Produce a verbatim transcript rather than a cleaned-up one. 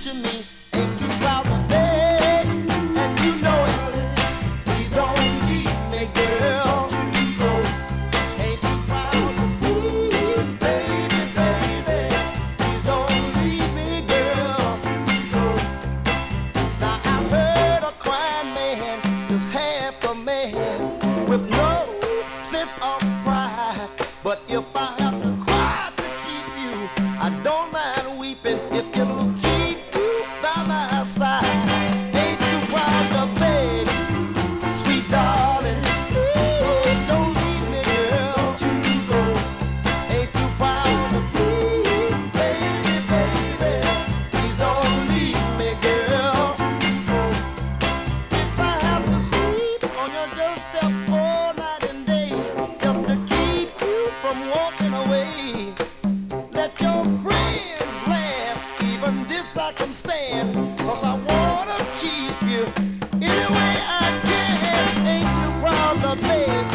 to me. Ain't too proud to beg, and you know it. Please don't leave me, girl, to go. Ain't too proud to please, baby, baby. Please don't leave me, girl, to go. Now I heard a crying man is half a man with no sense of pride. But if I have to cry to keep you, I don't mind weeping if it'll keep you by my side. Ain't too proud to beg, sweet darling. Please don't leave me, girl, to go. Ain't too proud to please, baby, baby. Please don't leave me, girl, to go. If I have to sleep on your doorstep all night and day, just to keep you from walking away,